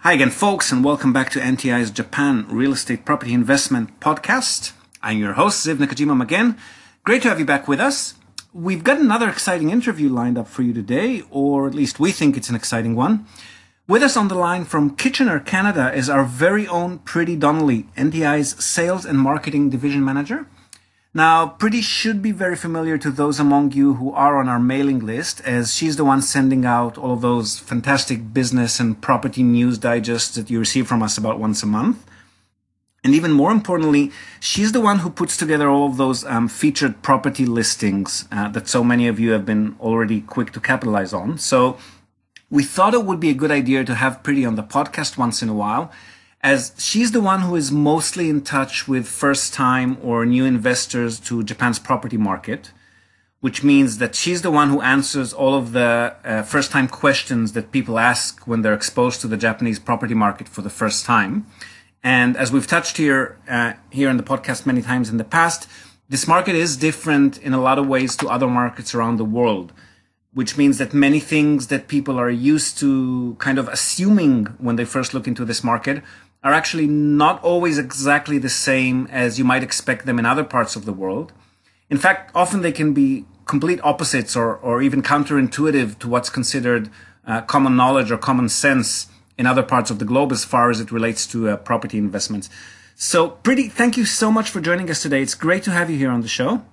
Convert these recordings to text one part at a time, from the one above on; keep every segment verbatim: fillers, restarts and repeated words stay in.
Hi again, folks, and welcome back to N T I's Japan Real Estate Property Investment Podcast. I'm your host, Ziv Nakajima again. Great to have you back with us. We've got another exciting interview lined up for you today, or at least we think it's an exciting one. With us on the line from Kitchener, Canada, is our very own Priti Donnelly, N T I's Sales and Marketing Division Manager. Now, Priti should be very familiar to those among you who are on our mailing list, as she's the one sending out all of those fantastic business and property news digests that you receive from us about once a month. And even more importantly, she's the one who puts together all of those um, featured property listings uh, that so many of you have been already quick to capitalize on. So we thought it would be a good idea to have Priti on the podcast once in a while, as she's the one who is mostly in touch with first-time or new investors to Japan's property market, which means that she's the one who answers all of the uh, first-time questions that people ask when they're exposed to the Japanese property market for the first time. And as we've touched here, uh, here in the podcast many times in the past, this market is different in a lot of ways to other markets around the world, which means that many things that people are used to kind of assuming when they first look into this market are actually not always exactly the same as you might expect them in other parts of the world. In fact, often they can be complete opposites or, or even counterintuitive to what's considered uh, common knowledge or common sense in other parts of the globe as far as it relates to uh, property investments. So, Priti, thank you so much for joining us today. It's great to have you here on the show.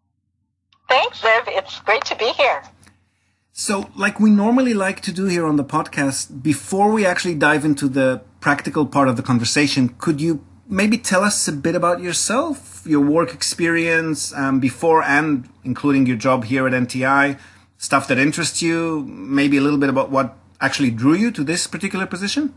Thanks, Ziv. It's great to be here. So, like we normally like to do here on the podcast, before we actually dive into the practical part of the conversation, could you maybe tell us a bit about yourself, your work experience um, before and including your job here at N T I, stuff that interests you, maybe a little bit about what actually drew you to this particular position?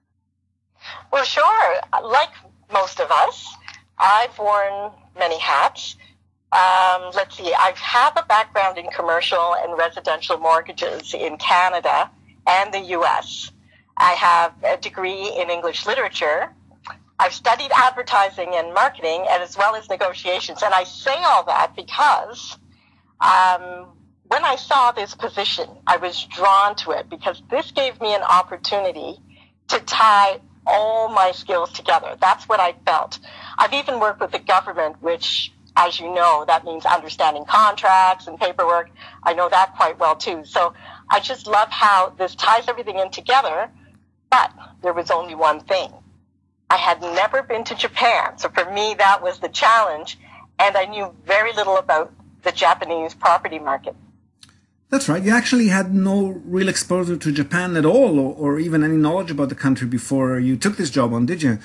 Well, sure. Like most of us, I've worn many hats. Um, let's see, I have a background in commercial and residential mortgages in Canada and the U S. I have a degree in English literature. I've studied advertising and marketing and as well as negotiations. And I say all that because um, when I saw this position, I was drawn to it because this gave me an opportunity to tie all my skills together. That's what I felt. I've even worked with the government, which, as you know, that means understanding contracts and paperwork. I know that quite well, too. So I just love how this ties everything in together. But there was only one thing. I had never been to Japan. So for me, that was the challenge. And I knew very little about the Japanese property market. That's right. You actually had no real exposure to Japan at all, or, or even any knowledge about the country before you took this job on, did you?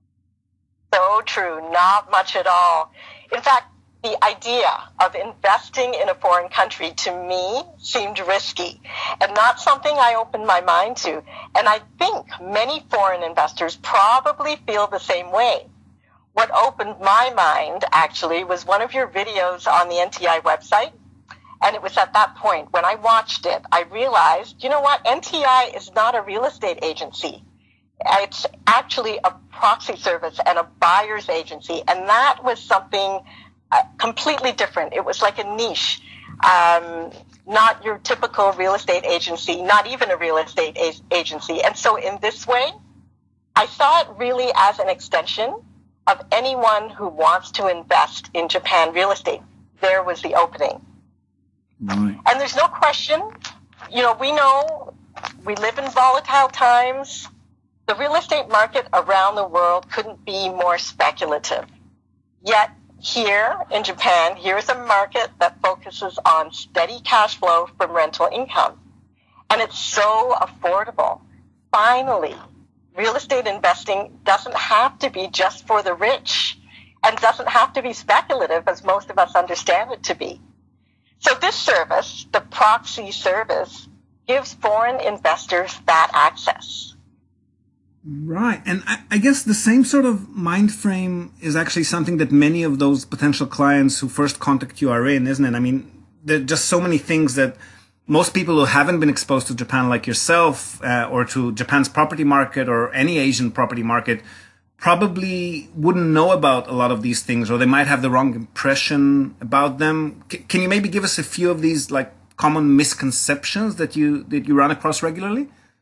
So true. Not much at all. In fact, the idea of investing in a foreign country to me seemed risky and not something I opened my mind to. And I think many foreign investors probably feel the same way. What opened my mind, actually, was one of your videos on the N T I website. And it was at that point, when I watched it, I realized, you know what, N T I is not a real estate agency. It's actually a proxy service and a buyer's agency. And that was something uh, completely different. It was like a niche, um, not your typical real estate agency, not even a real estate a- agency. And so in this way, I saw it really as an extension of anyone who wants to invest in Japan real estate. There was the opening. Right. And there's no question, you know, we know we live in volatile times. The real estate market around the world couldn't be more speculative. Yet here in Japan, here's a market that focuses on steady cash flow from rental income. And it's so affordable. Finally, real estate investing doesn't have to be just for the rich and doesn't have to be speculative as most of us understand it to be. So this service, the proxy service, gives foreign investors that access. Right. And I, I guess the same sort of mind frame is actually something that many of those potential clients who first contact you are in, isn't it? I mean, there are just so many things that most people who haven't been exposed to Japan like yourself uh, or to Japan's property market or any Asian property market probably wouldn't know about a lot of these things, or they might have the wrong impression about them. C- can you maybe give us a few of these like common misconceptions that you that you run across regularly?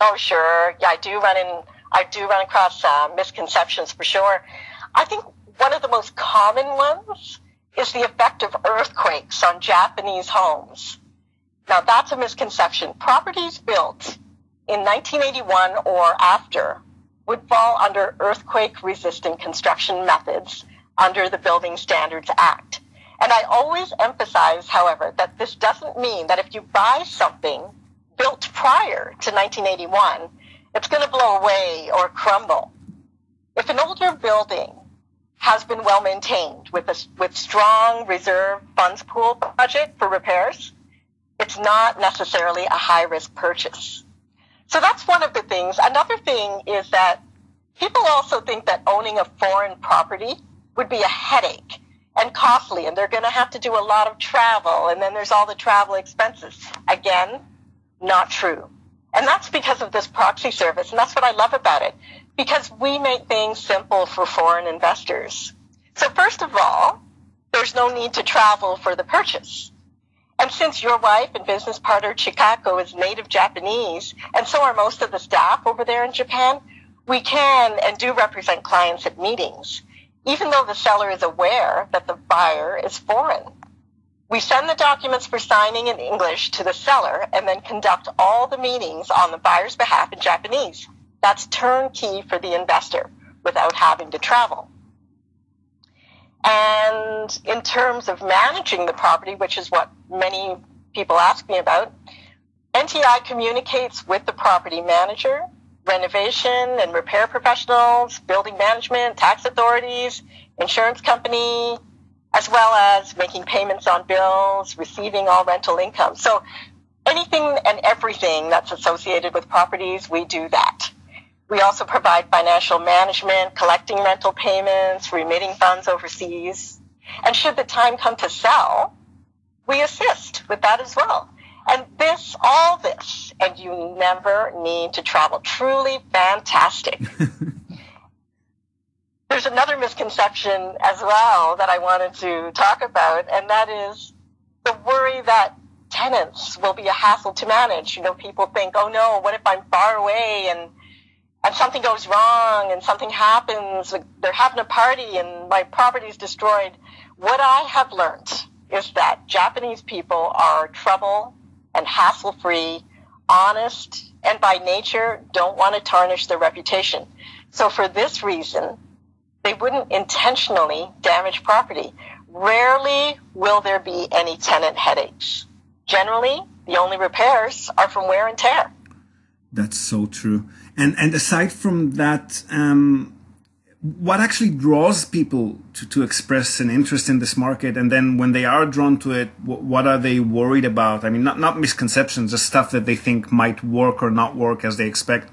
Oh, sure. Yeah, I do run in, I do run across uh, misconceptions for sure. I think one of the most common ones is the effect of earthquakes on Japanese homes. Now, that's a misconception. Properties built in nineteen eighty-one or after would fall under earthquake-resistant construction methods under the Building Standards Act. And I always emphasize, however, that this doesn't mean that if you buy something built prior to nineteen eighty-one, it's going to blow away or crumble. If an older building has been well maintained with a with strong reserve funds pool budget for repairs, it's not necessarily a high-risk purchase. So that's one of the things. Another thing is that people also think that owning a foreign property would be a headache and costly, and they're going to have to do a lot of travel, and then there's all the travel expenses. Again, not true. And that's because of this proxy service, and that's what I love about it, because we make things simple for foreign investors. So first of all, there's no need to travel for the purchase. And since your wife and business partner Chikako is native Japanese, and so are most of the staff over there in Japan, we can and do represent clients at meetings, even though the seller is aware that the buyer is foreign. We send the documents for signing in English to the seller and then conduct all the meetings on the buyer's behalf in Japanese. That's turnkey for the investor without having to travel. And in terms of managing the property, which is what many people ask me about, N T I communicates with the property manager, renovation and repair professionals, building management, tax authorities, insurance company, as well as making payments on bills, receiving all rental income. So anything and everything that's associated with properties, we do that. We also provide financial management, collecting rental payments, remitting funds overseas. And should the time come to sell, we assist with that as well. And this, all this, and you never need to travel. Truly fantastic. There's another misconception as well that I wanted to talk about, and that is the worry that tenants will be a hassle to manage. You know, people think, oh no, what if I'm far away and and something goes wrong and something happens, they're having a party and my property's destroyed. What I have learned is that Japanese people are trouble and hassle-free, honest, and by nature don't want to tarnish their reputation. So for this reason, they wouldn't intentionally damage property. Rarely will there be any tenant headaches. Generally, the only repairs are from wear and tear. That's so true. And and aside from that, um, what actually draws people to, to express an interest in this market? And then when they are drawn to it, what, what are they worried about? I mean, not, not misconceptions, just stuff that they think might work or not work as they expect.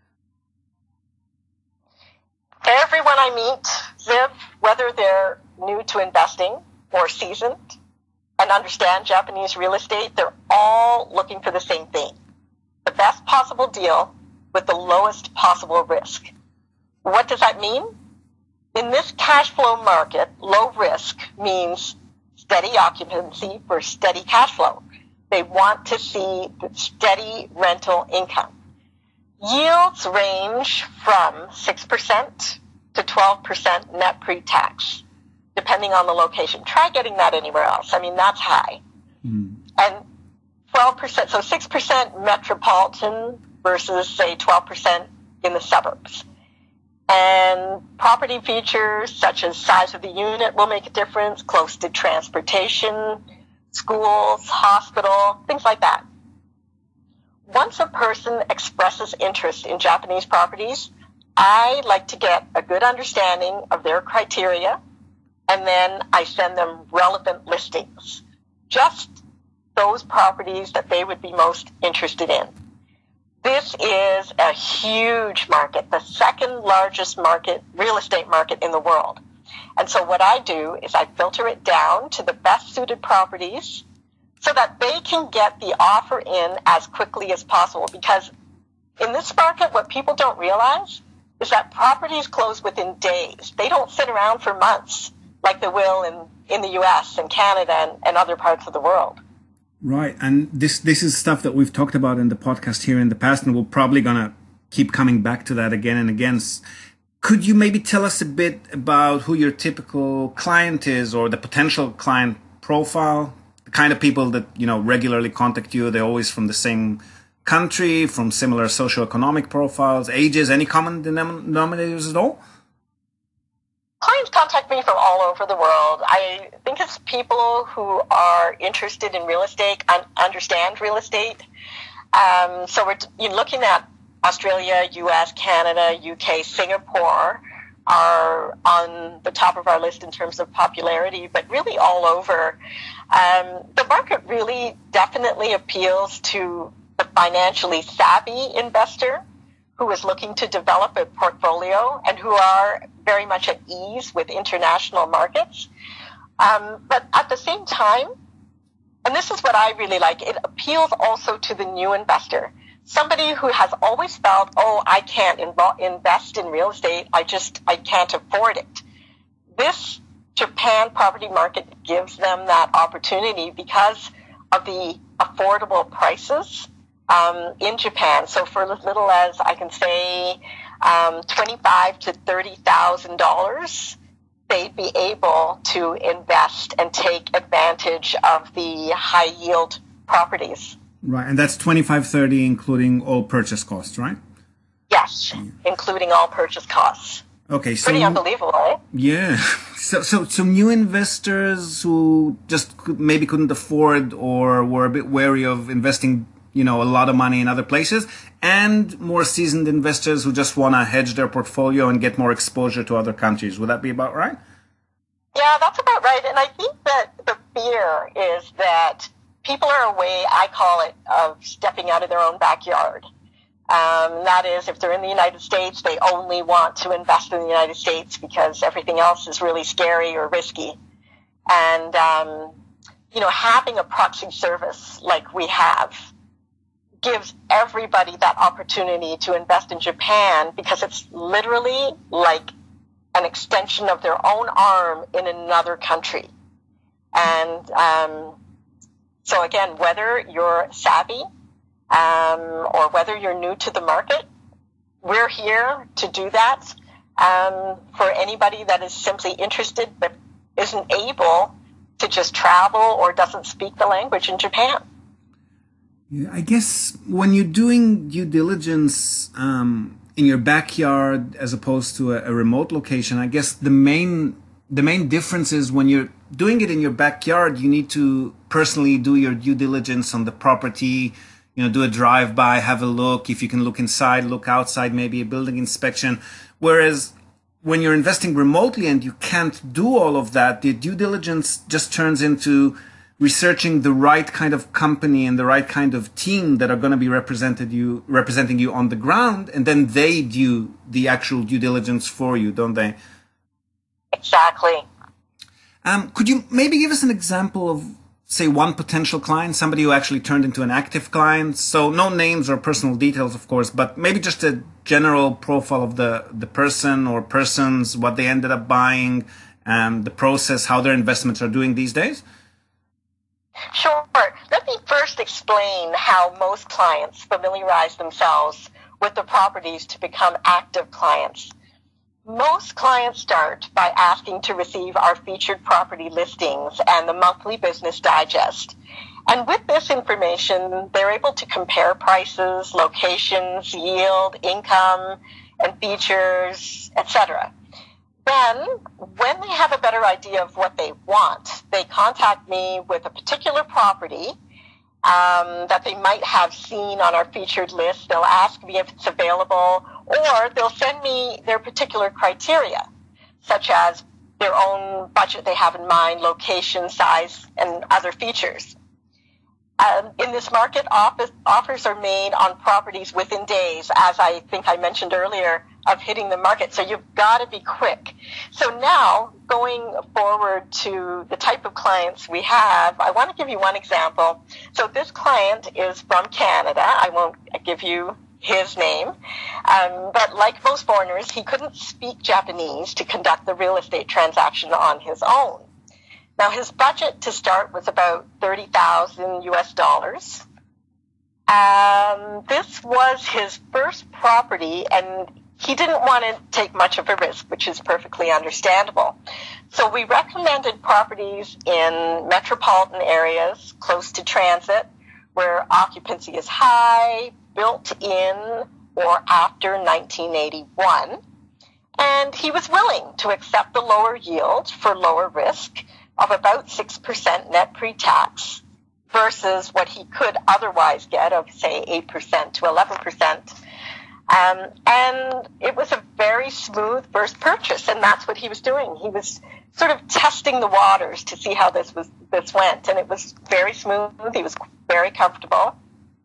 Everyone I meet, Ziv, whether they're new to investing or seasoned and understand Japanese real estate, they're all looking for the same thing. The best possible deal with the lowest possible risk. What does that mean? In this cash flow market, low risk means steady occupancy for steady cash flow. They want to see steady rental income. Yields range from six percent to twelve percent net pre-tax, depending on the location. Try getting that anywhere else. I mean, that's high. Mm. And twelve percent, so six percent metropolitan versus, say, twelve percent in the suburbs. And property features such as size of the unit will make a difference, close to transportation, schools, hospital, things like that. Once a person expresses interest in Japanese properties, I like to get a good understanding of their criteria, and then I send them relevant listings. Just those properties that they would be most interested in. This is a huge market, the second largest market, real estate market in the world. And so what I do is I filter it down to the best suited properties so that they can get the offer in as quickly as possible. Because in this market, what people don't realize is that properties close within days. They don't sit around for months like they will in, in the U S and Canada and, and other parts of the world. Right. And this this is stuff that we've talked about in the podcast here in the past, and we're probably going to keep coming back to that again and again. Could you maybe tell us a bit about who your typical client is, or the potential client profile? The kind of people that, you know, regularly contact you, they're always from the same country, from similar socioeconomic profiles, ages, any common denominators at all? Clients contact me from all over the world. I think it's people who are interested in real estate and understand real estate. Um, so we're you know, looking at Australia, U S, Canada, U K, Singapore are on the top of our list in terms of popularity, but really all over. Um, the market really definitely appeals to the financially savvy investor who is looking to develop a portfolio and who are very much at ease with international markets. Um, but at the same time, and this is what I really like, it appeals also to the new investor. Somebody who has always felt, oh, I can't invo- invest in real estate. I just, I can't afford it. This Japan property market gives them that opportunity because of the affordable prices um, in Japan. So for as little as, I can say, um, twenty-five to thirty thousand dollars, they'd be able to invest and take advantage of the high yield properties. Right, and that's twenty-five, thirty, including all purchase costs, right? Yes, yeah. Including all purchase costs. Okay, so pretty unbelievable, right? Yeah. So, so, so new investors who just could, maybe couldn't afford or were a bit wary of investing, you know, a lot of money in other places, and more seasoned investors who just want to hedge their portfolio and get more exposure to other countries. Would that be about right? Yeah, that's about right. And I think that the fear is that people are a way, I call it, of stepping out of their own backyard. Um, that is, if they're in the United States, they only want to invest in the United States because everything else is really scary or risky. And, um, you know, having a proxy service like we have gives everybody that opportunity to invest in Japan because it's literally like an extension of their own arm in another country. And, um, So again, whether you're savvy um, or whether you're new to the market, we're here to do that um, for anybody that is simply interested but isn't able to just travel or doesn't speak the language in Japan. Yeah, I guess when you're doing due diligence um, in your backyard as opposed to a, a remote location, I guess the main the main difference is when you're doing it in your backyard, you need to personally do your due diligence on the property, you know, do a drive-by, have a look. If you can look inside, look outside, maybe a building inspection. Whereas when you're investing remotely and you can't do all of that, the due diligence just turns into researching the right kind of company and the right kind of team that are going to be represented you, representing you on the ground, and then they do the actual due diligence for you, don't they? Exactly. Um, could you maybe give us an example of, say, one potential client, somebody who actually turned into an active client? So no names or personal details, of course, but maybe just a general profile of the, the person or persons, what they ended up buying, um, the process, how their investments are doing these days? Sure. Let me first explain how most clients familiarize themselves with the properties to become active clients. Most clients start by asking to receive our featured property listings and the monthly business digest. And with this information, they're able to compare prices, locations, yield, income, and features, et cetera. Then, when they have a better idea of what they want, they contact me with a particular property um, that they might have seen on our featured list. They'll ask me if it's available, or they'll send me their particular criteria, such as their own budget they have in mind, location, size, and other features. Um, in this market, office, offers are made on properties within days, as I think I mentioned earlier, of hitting the market. So you've got to be quick. So now, going forward to the type of clients we have, I want to give you one example. So this client is from Canada. I won't give you his name. Um, but like most foreigners, he couldn't speak Japanese to conduct the real estate transaction on his own. Now, his budget to start was about thirty thousand U S dollars. Um, this was his first property, and he didn't want to take much of a risk, which is perfectly understandable. So we recommended properties in metropolitan areas close to transit, where occupancy is high, built in or after nineteen eighty-one. And he was willing to accept the lower yield for lower risk of about six percent net pre-tax versus what he could otherwise get of, say, eight percent to eleven percent. Um, and it was a very smooth first purchase, and that's what he was doing. He was sort of testing the waters to see how this was this went, and it was very smooth. He was very comfortable.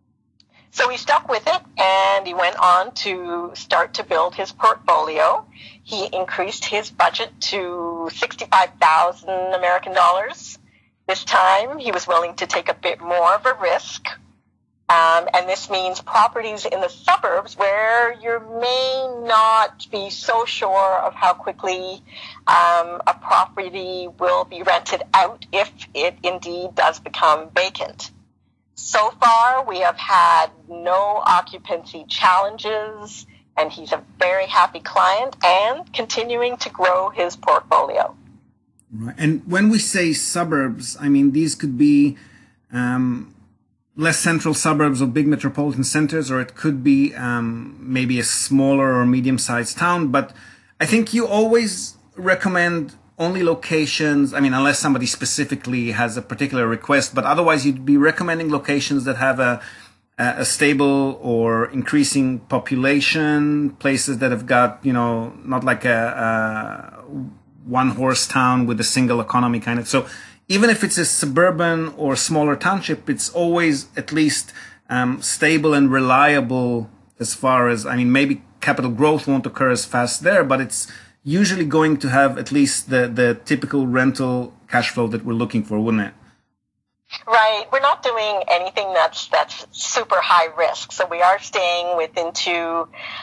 So he stuck with it, and he went on to start to build his portfolio. He increased his budget to sixty-five thousand American dollars. This time, he was willing to take a bit more of a risk. Um, and this means properties in the suburbs where you may not be so sure of how quickly um, a property will be rented out if it indeed does become vacant. So far, we have had no occupancy challenges, and he's a very happy client and continuing to grow his portfolio. Right. And when we say suburbs, I mean, these could be um, less central suburbs of big metropolitan centers, or it could be um, maybe a smaller or medium-sized town. But I think you always recommend only locations, I mean, unless somebody specifically has a particular request, but otherwise you'd be recommending locations that have a, a stable or increasing population, places that have got, you know, not like a, a one-horse town with a single economy kind of. So even if it's a suburban or smaller township, it's always at least um, stable and reliable as far as, I mean, maybe capital growth won't occur as fast there, but it's usually going to have at least the, the typical rental cash flow that we're looking for, wouldn't it? Right. We're not doing anything that's that's super high risk. So we are staying within two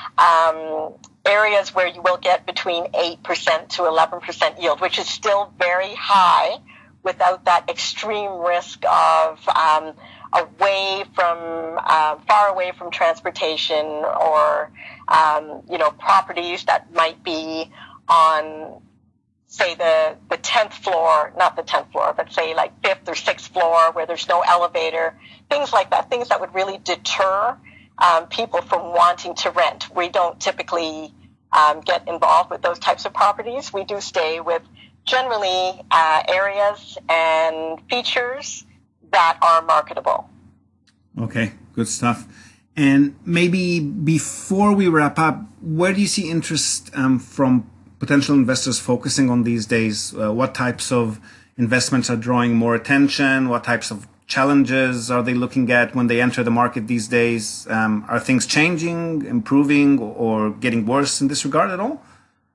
um, areas where you will get between eight percent to eleven percent yield, which is still very high without that extreme risk of um, away from, uh, far away from transportation or, um, you know, properties that might be on, say, the, the tenth floor, not the tenth floor, but say like fifth or sixth floor where there's no elevator, things like that, things that would really deter um, people from wanting to rent. We don't typically um, get involved with those types of properties. We do stay with generally uh, areas and features that are marketable. Okay, good stuff. And maybe before we wrap up, where do you see interest um, from potential investors focusing on these days? Uh, what types of investments are drawing more attention? What types of challenges are they looking at when they enter the market these days? Um, are things changing, improving, or getting worse in this regard at all?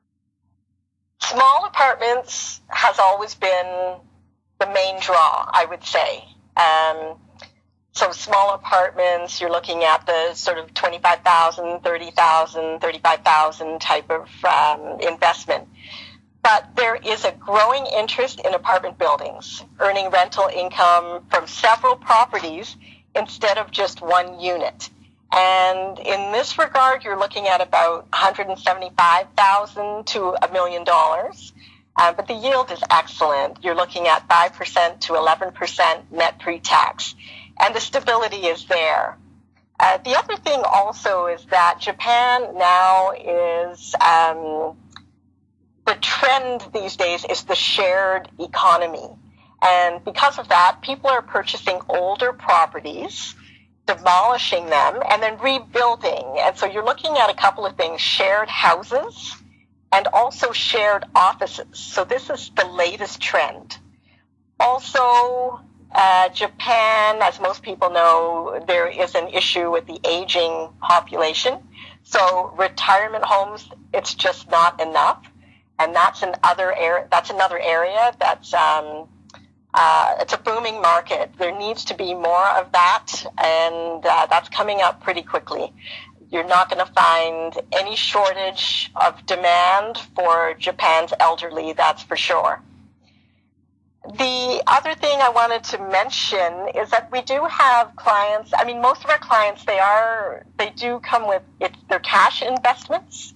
Small apartments has always been the main draw, I would say. Um, So small apartments, you're looking at the sort of twenty-five thousand, thirty thousand, thirty-five thousand type of um, investment. But there is a growing interest in apartment buildings, earning rental income from several properties instead of just one unit. And in this regard, you're looking at about one hundred seventy-five thousand dollars to a million dollars. Uh, but the yield is excellent. You're looking at five percent to eleven percent net pre-tax. And the stability is there. Uh, the other thing also is that Japan now is, um, the trend these days is the shared economy. And because of that, people are purchasing older properties, demolishing them, and then rebuilding. And so you're looking at a couple of things, shared houses and also shared offices. So this is the latest trend. Also, uh, Japan, as most people know, there is an issue with the aging population. So retirement homes, it's just not enough. And that's another area, that's another area that's, um, uh, it's a booming market. There needs to be more of that, and uh, that's coming up pretty quickly. You're not going to find any shortage of demand for Japan's elderly, that's for sure. the other thing I wanted to mention is that we do have clients. I mean, most of our clients, they are, they do come with it's their cash investments.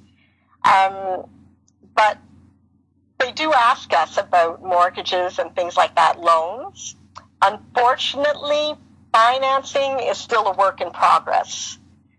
Um, but they do ask us about mortgages and things like that, loans. Unfortunately, financing is still a work in progress.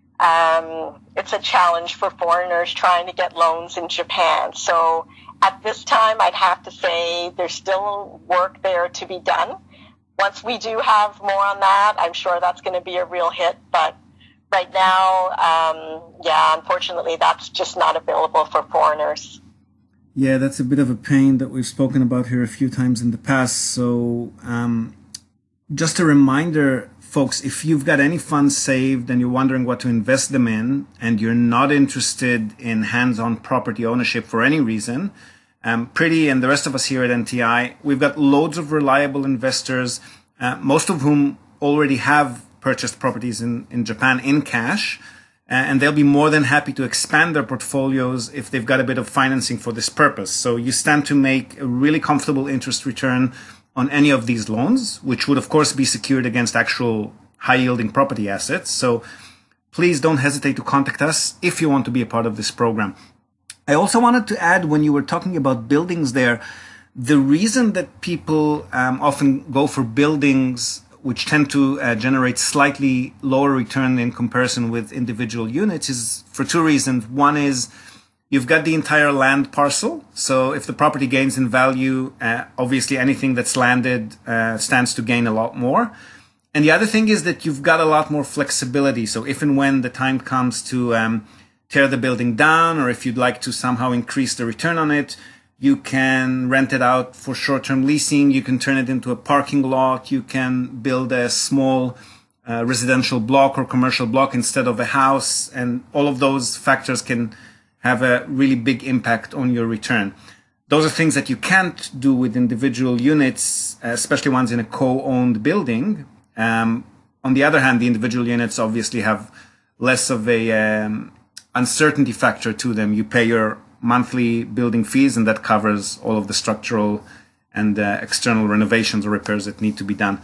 Um, it's a challenge for foreigners trying to get loans in Japan. So at this time, I'd have to say there's still work there to be done. Once we do have more on that, I'm sure that's going to be a real hit. But right now, um, yeah, unfortunately, that's just not available for foreigners. Yeah, that's a bit of a pain that we've spoken about here a few times in the past. So um, just a reminder, folks, if you've got any funds saved and you're wondering what to invest them in and you're not interested in hands-on property ownership for any reason, um, Pretty and the rest of us here at N T I, we've got loads of reliable investors, uh, most of whom already have purchased properties in, in Japan in cash, uh, and they'll be more than happy to expand their portfolios if they've got a bit of financing for this purpose. So you stand to make a really comfortable interest return on any of these loans, which would, of course, be secured against actual high-yielding property assets. So please don't hesitate to contact us if you want to be a part of this program. I also wanted to add, when you were talking about buildings there, the reason that people um, often go for buildings which tend to uh, generate slightly lower return in comparison with individual units is for two reasons. One is you've got the entire land parcel. So if the property gains in value, uh, obviously anything that's landed uh, stands to gain a lot more. And the other thing is that you've got a lot more flexibility. So if and when the time comes to um, tear the building down, or if you'd like to somehow increase the return on it, you can rent it out for short-term leasing. You can turn it into a parking lot. You can build a small uh, residential block or commercial block instead of a house. And all of those factors can have a really big impact on your return. Those are things that you can't do with individual units, especially ones in a co-owned building. Um, on the other hand, the individual units obviously have less of a um, uncertainty factor to them. You pay your monthly building fees, and that covers all of the structural and uh, external renovations or repairs that need to be done.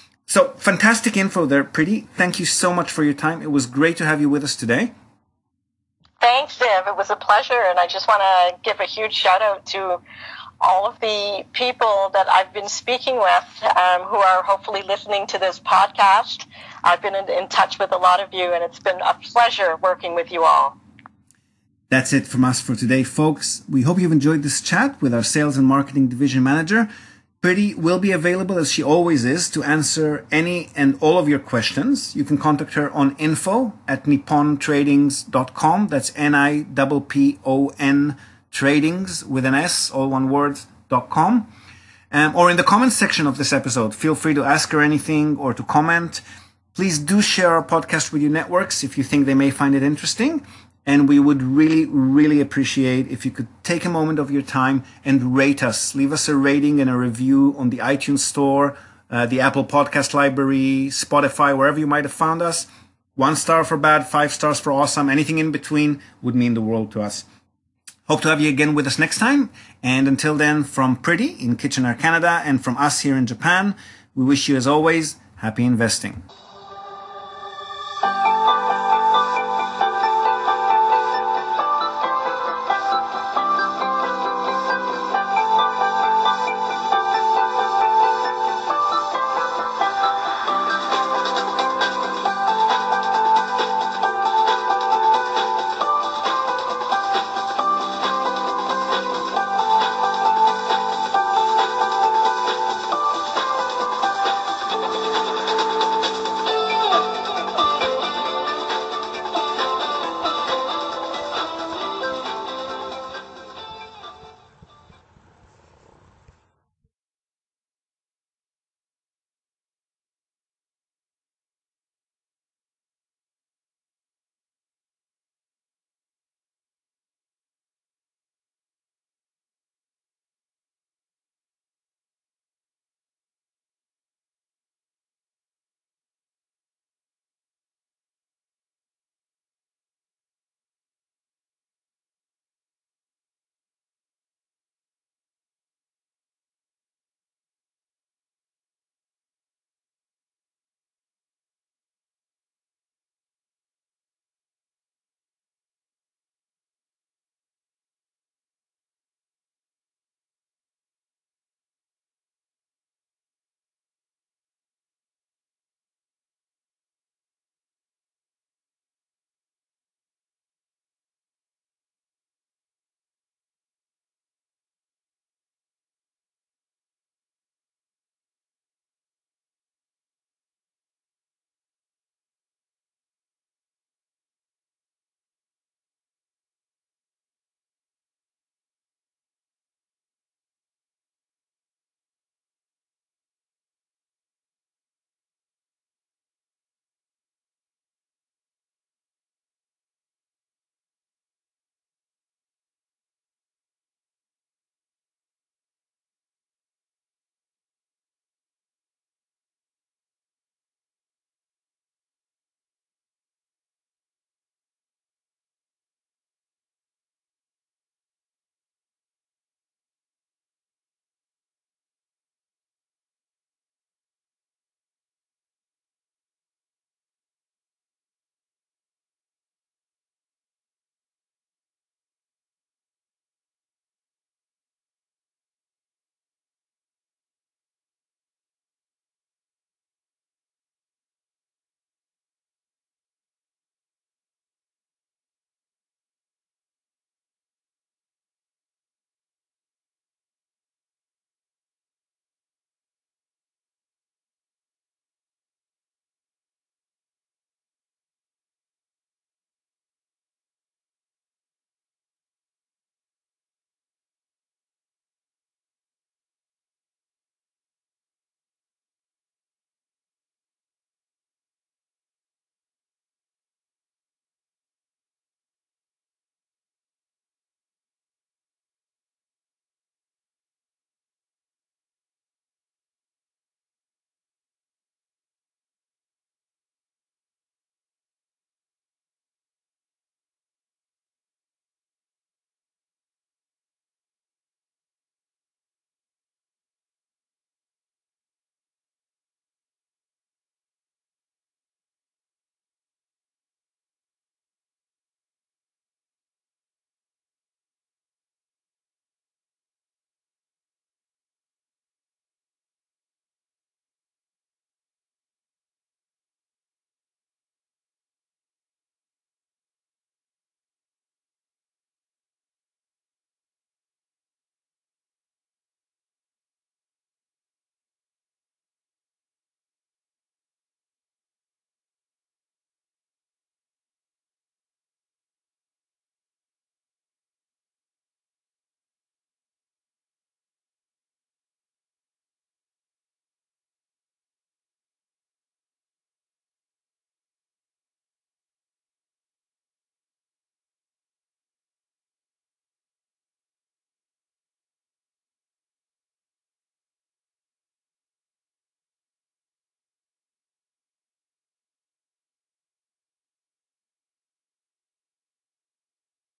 So fantastic info there, Pretty. Thank you so much for your time. It was great to have you with us today. Thanks, Ziv. It was a pleasure, and I just want to give a huge shout out to all of the people that I've been speaking with um, who are hopefully listening to this podcast. I've been in, in touch with a lot of you, and it's been a pleasure working with you all. That's it from us for today, folks. We hope you've enjoyed this chat with our Sales and Marketing Division Manager. Pretty will be available, as she always is, to answer any and all of your questions. You can contact her on info at nippon tradings dot com. That's N I P P O N Tradings with an S, all one word, dot com. Um, or in the comments section of this episode, feel free to ask her anything or to comment. Please do share our podcast with your networks if you think they may find it interesting. And we would really, really appreciate if you could take a moment of your time and rate us. Leave us a rating and a review on the iTunes Store, uh, the Apple Podcast Library, Spotify, wherever you might have found us. One star for bad, five stars for awesome. Anything in between would mean the world to us. Hope to have you again with us next time. And until then, from Pretty in Kitchener, Canada, and from us here in Japan, we wish you, as always, happy investing.